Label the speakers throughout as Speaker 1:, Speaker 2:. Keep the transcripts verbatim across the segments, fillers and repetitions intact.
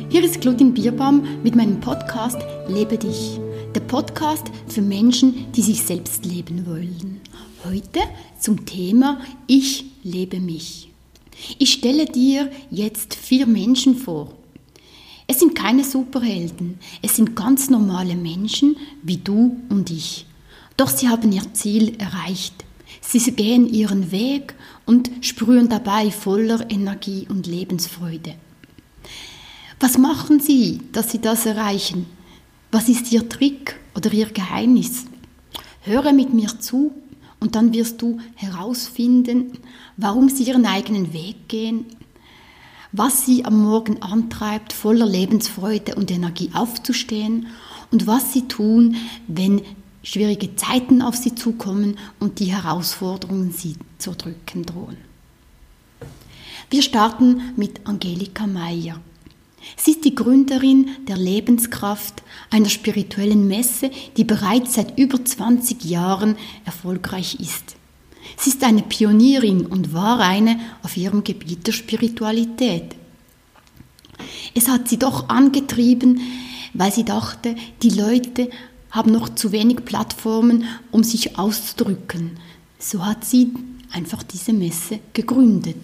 Speaker 1: Hier ist Claudine Bierbaum mit meinem Podcast Lebe dich. Der Podcast für Menschen, die sich selbst leben wollen. Heute zum Thema Ich lebe mich. Ich stelle dir jetzt vier Menschen vor. Es sind keine Superhelden, es sind ganz normale Menschen wie du und ich. Doch sie haben ihr Ziel erreicht. Sie gehen ihren Weg und sprühen dabei voller Energie und Lebensfreude. Was machen sie, dass sie das erreichen? Was ist ihr Trick oder ihr Geheimnis? Höre mit mir zu und dann wirst du herausfinden, warum sie ihren eigenen Weg gehen, was sie am Morgen antreibt, voller Lebensfreude und Energie aufzustehen und was sie tun, wenn schwierige Zeiten auf sie zukommen und die Herausforderungen sie zu drücken drohen. Wir starten mit Angelika Meyer. Sie ist die Gründerin der Lebenskraft, einer spirituellen Messe, die bereits seit über zwanzig Jahren erfolgreich ist. Sie ist eine Pionierin und war eine auf ihrem Gebiet der Spiritualität. Es hat sie doch angetrieben, weil sie dachte, die Leute haben noch zu wenig Plattformen, um sich auszudrücken. So hat sie einfach diese Messe gegründet.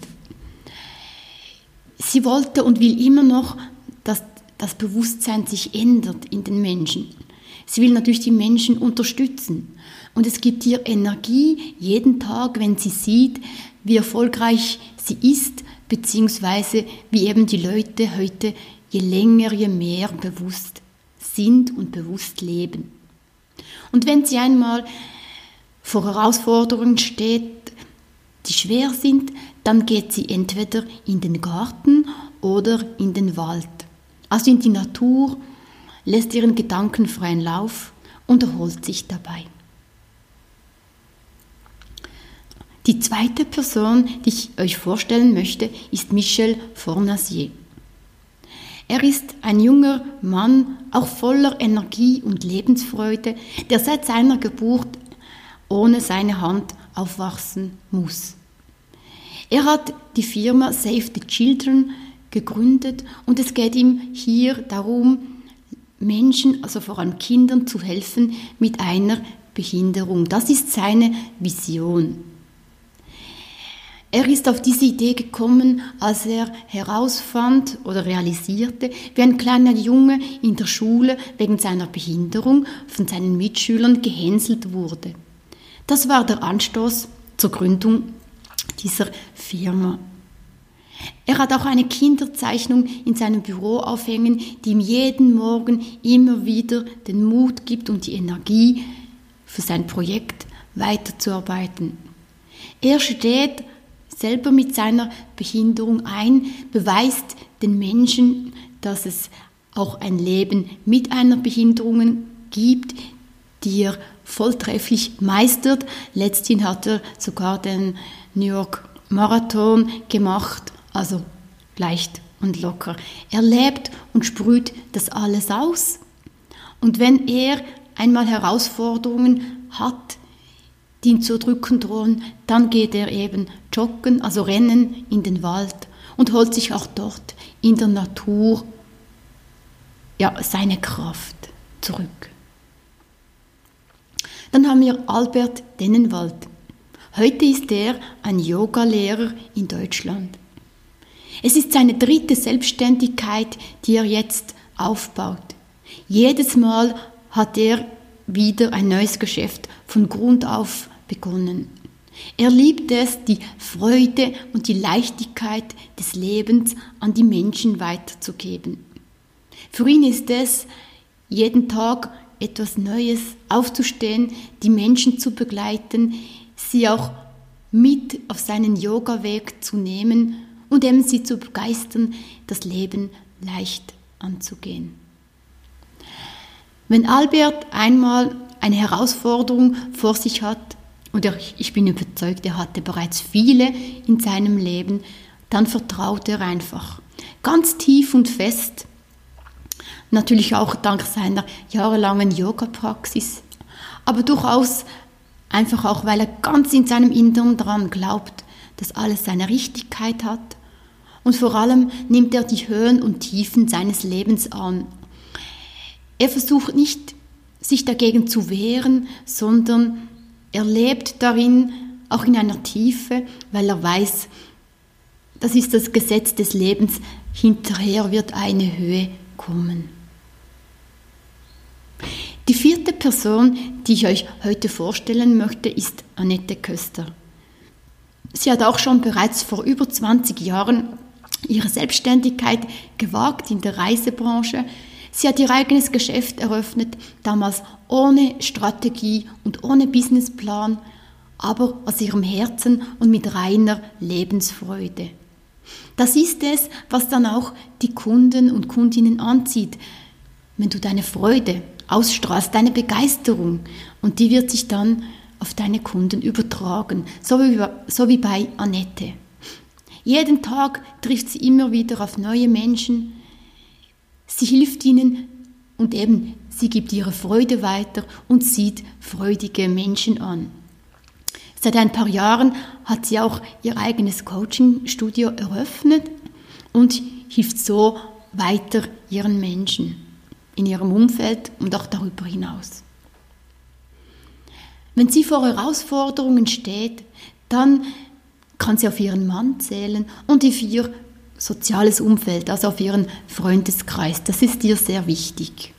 Speaker 1: Sie wollte und will immer noch, dass das Bewusstsein sich ändert in den Menschen. Sie will natürlich die Menschen unterstützen. Und es gibt ihr Energie jeden Tag, wenn sie sieht, wie erfolgreich sie ist, beziehungsweise wie eben die Leute heute je länger, je mehr bewusst sind und bewusst leben. Und wenn sie einmal vor Herausforderungen steht, die schwer sind, dann geht sie entweder in den Garten oder in den Wald, also in die Natur, lässt ihren Gedanken freien Lauf und erholt sich dabei. Die zweite Person, die ich euch vorstellen möchte, ist Michel Fournassier. Er ist ein junger Mann, auch voller Energie und Lebensfreude, der seit seiner Geburt ohne seine Hand aufwachsen muss. Er hat die Firma Save the Children gegründet und es geht ihm hier darum, Menschen, also vor allem Kindern, zu helfen mit einer Behinderung. Das ist seine Vision. Er ist auf diese Idee gekommen, als er herausfand oder realisierte, wie ein kleiner Junge in der Schule wegen seiner Behinderung von seinen Mitschülern gehänselt wurde. Das war der Anstoß zur Gründung dieser Firma. Er hat auch eine Kinderzeichnung in seinem Büro aufhängen, die ihm jeden Morgen immer wieder den Mut gibt und die Energie, für sein Projekt weiterzuarbeiten. Er steht selber mit seiner Behinderung ein, beweist den Menschen, dass es auch ein Leben mit einer Behinderung gibt, die er volltrefflich meistert. Letzthin hat er sogar den New York Marathon gemacht, also leicht und locker. Er lebt und sprüht das alles aus. Und wenn er einmal Herausforderungen hat, die ihn zu drücken drohen, dann geht er eben joggen, also rennen in den Wald und holt sich auch dort in der Natur ja, seine Kraft zurück. Dann haben wir Albert Dennenwald. Heute ist er ein Yogalehrer in Deutschland. Es ist seine dritte Selbstständigkeit, die er jetzt aufbaut. Jedes Mal hat er wieder ein neues Geschäft von Grund auf begonnen. Er liebt es, die Freude und die Leichtigkeit des Lebens an die Menschen weiterzugeben. Für ihn ist es, jeden Tag etwas Neues aufzustehen, die Menschen zu begleiten, sie auch mit auf seinen Yoga-Weg zu nehmen und eben sie zu begeistern, das Leben leicht anzugehen. Wenn Albert einmal eine Herausforderung vor sich hat, und ich bin überzeugt, er hatte bereits viele in seinem Leben, dann vertraut er einfach ganz tief und fest, natürlich auch dank seiner jahrelangen Yoga-Praxis, aber durchaus einfach auch, weil er ganz in seinem Inneren daran glaubt, dass alles seine Richtigkeit hat Und vor allem nimmt er die Höhen und Tiefen seines Lebens an. Er versucht nicht, sich dagegen zu wehren, sondern er lebt darin, auch in einer Tiefe, weil er weiß, das ist das Gesetz des Lebens, hinterher wird eine Höhe kommen. Die vierte Person, die ich euch heute vorstellen möchte, ist Annette Köster. Sie hat auch schon bereits vor über zwanzig Jahren ihre Selbstständigkeit gewagt in der Reisebranche. Sie hat ihr eigenes Geschäft eröffnet, damals ohne Strategie und ohne Businessplan, aber aus ihrem Herzen und mit reiner Lebensfreude. Das ist es, was dann auch die Kunden und Kundinnen anzieht, wenn du deine Freude ausstrahlst, deine Begeisterung, und die wird sich dann auf deine Kunden übertragen, so wie, so wie bei Annette. Jeden Tag trifft sie immer wieder auf neue Menschen, sie hilft ihnen und eben sie gibt ihre Freude weiter und zieht freudige Menschen an. Seit ein paar Jahren hat sie auch ihr eigenes Coaching-Studio eröffnet und hilft so weiter ihren Menschen in ihrem Umfeld und auch darüber hinaus. Wenn sie vor Herausforderungen steht, dann kann sie auf ihren Mann zählen und auf ihr soziales Umfeld, also auf ihren Freundeskreis. Das ist ihr sehr wichtig.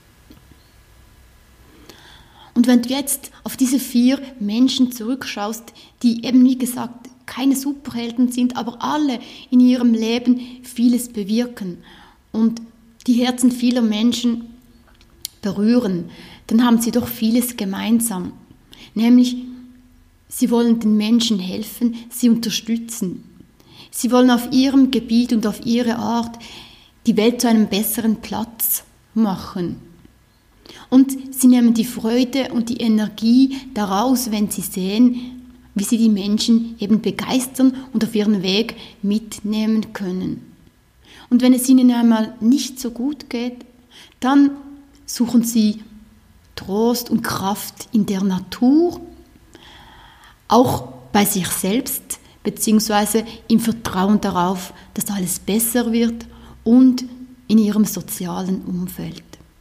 Speaker 1: Und wenn du jetzt auf diese vier Menschen zurückschaust, die eben, wie gesagt, keine Superhelden sind, aber alle in ihrem Leben vieles bewirken und die Herzen vieler Menschen berühren, dann haben sie doch vieles gemeinsam. Nämlich, sie wollen den Menschen helfen, sie unterstützen. Sie wollen auf ihrem Gebiet und auf ihre Art die Welt zu einem besseren Platz machen. Und sie nehmen die Freude und die Energie daraus, wenn sie sehen, wie sie die Menschen eben begeistern und auf ihren Weg mitnehmen können. Und wenn es ihnen einmal nicht so gut geht, dann suchen sie Trost und Kraft in der Natur, auch bei sich selbst, beziehungsweise im Vertrauen darauf, dass alles besser wird und in ihrem sozialen Umfeld.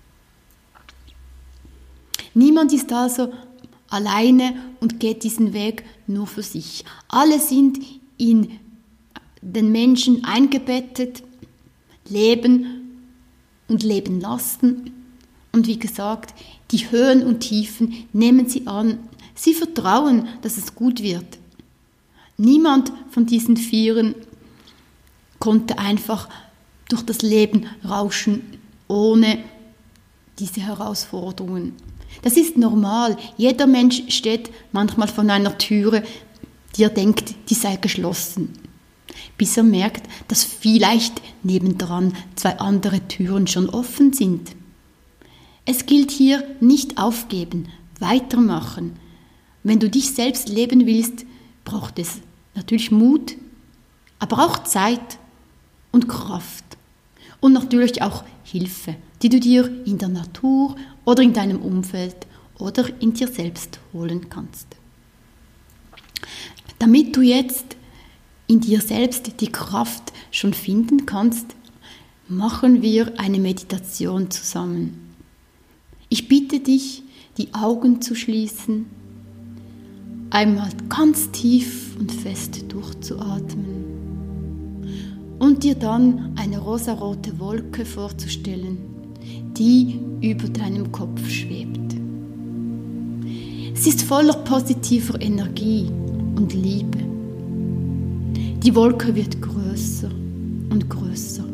Speaker 1: Niemand ist also alleine und geht diesen Weg nur für sich. Alle sind in den Menschen eingebettet, leben und leben lassen. Und wie gesagt, die Höhen und Tiefen nehmen sie an. Sie vertrauen, dass es gut wird. Niemand von diesen Vieren konnte einfach durch das Leben rauschen, ohne diese Herausforderungen. Das ist normal. Jeder Mensch steht manchmal vor einer Türe, die er denkt, die sei geschlossen. Bis er merkt, dass vielleicht nebendran zwei andere Türen schon offen sind. Es gilt hier nicht aufgeben, weitermachen. Wenn du dich selbst leben willst, braucht es natürlich Mut, aber auch Zeit und Kraft. Und natürlich auch Hilfe, die du dir in der Natur oder in deinem Umfeld oder in dir selbst holen kannst. Damit du jetzt in dir selbst die Kraft schon finden kannst, machen wir eine Meditation zusammen. Ich bitte dich, die Augen zu schließen, einmal ganz tief und fest durchzuatmen und dir dann eine rosarote Wolke vorzustellen, die über deinem Kopf schwebt. Sie ist voller positiver Energie und Liebe. Die Wolke wird größer und größer.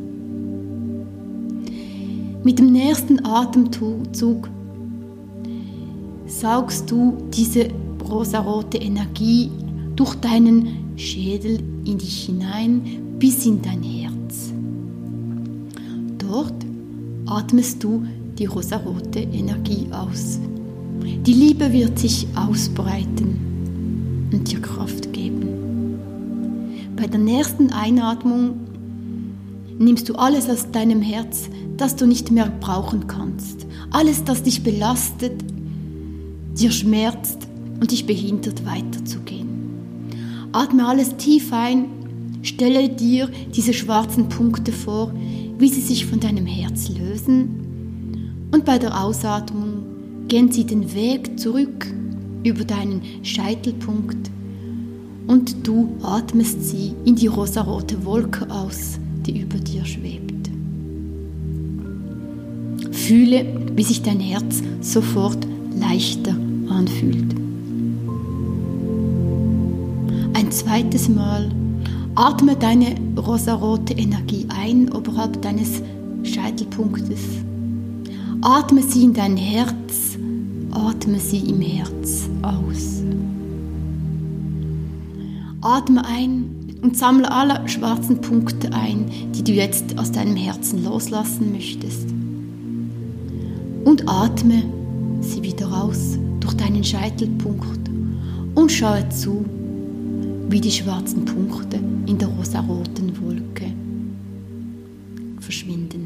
Speaker 1: Mit dem nächsten Atemzug saugst du diese rosarote Energie durch deinen Schädel in dich hinein bis in dein Herz. Dort atmest du die rosarote Energie aus. Die Liebe wird sich ausbreiten und dir Kraft geben. Bei der nächsten Einatmung nimmst du alles aus deinem Herz, das du nicht mehr brauchen kannst. Alles, das dich belastet, dir schmerzt und dich behindert, weiterzugehen. Atme alles tief ein, Stelle dir diese schwarzen Punkte vor, wie sie sich von deinem Herz lösen, und bei der Ausatmung gehen sie den Weg zurück über deinen Scheitelpunkt und du atmest sie in die rosarote Wolke aus, die über dir schwebt. Fühle, wie sich dein Herz sofort leichter anfühlt. Ein zweites Mal atme deine rosarote Energie ein oberhalb deines Scheitelpunktes. Atme sie in dein Herz, atme sie im Herz aus. Atme ein und sammle alle schwarzen Punkte ein, die du jetzt aus deinem Herzen loslassen möchtest. Und atme sie wieder raus durch deinen Scheitelpunkt und schaue zu, wie die schwarzen Punkte in der rosaroten Wolke verschwinden.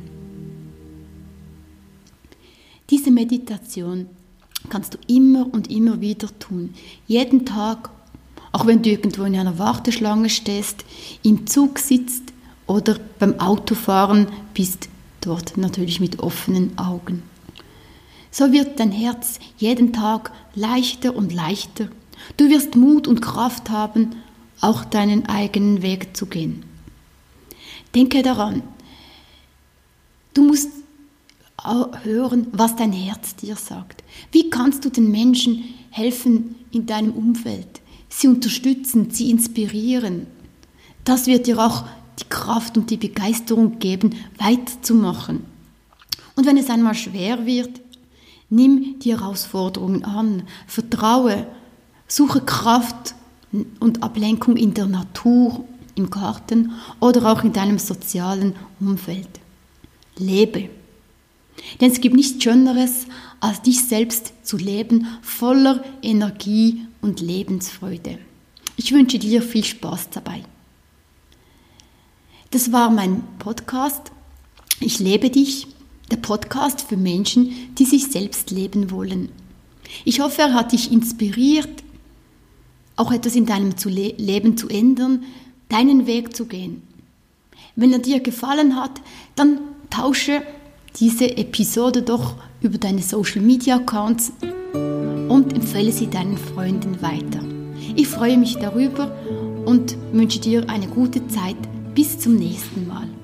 Speaker 1: Diese Meditation kannst du immer und immer wieder tun, jeden Tag, auch wenn du irgendwo in einer Warteschlange stehst, im Zug sitzt oder beim Autofahren bist, dort natürlich mit offenen Augen. So wird dein Herz jeden Tag leichter und leichter. Du wirst Mut und Kraft haben, auch deinen eigenen Weg zu gehen. Denke daran, du musst hören, was dein Herz dir sagt. Wie kannst du den Menschen helfen in deinem Umfeld? Sie unterstützen, sie inspirieren. Das wird dir auch die Kraft und die Begeisterung geben, weiterzumachen. Und wenn es einmal schwer wird, nimm die Herausforderungen an, vertraue, suche Kraft und Ablenkung in der Natur, im Garten oder auch in deinem sozialen Umfeld. Lebe. Denn es gibt nichts Schöneres, als dich selbst zu leben, voller Energie und Lebensfreude. Ich wünsche dir viel Spaß dabei. Das war mein Podcast. Ich lebe dich, der Podcast für Menschen, die sich selbst leben wollen. Ich hoffe, er hat dich inspiriert, auch etwas in deinem Leben zu ändern, deinen Weg zu gehen. Wenn er dir gefallen hat, dann tausche diese Episode doch über deine Social Media Accounts und empfehle sie deinen Freunden weiter. Ich freue mich darüber und wünsche dir eine gute Zeit. Bis zum nächsten Mal.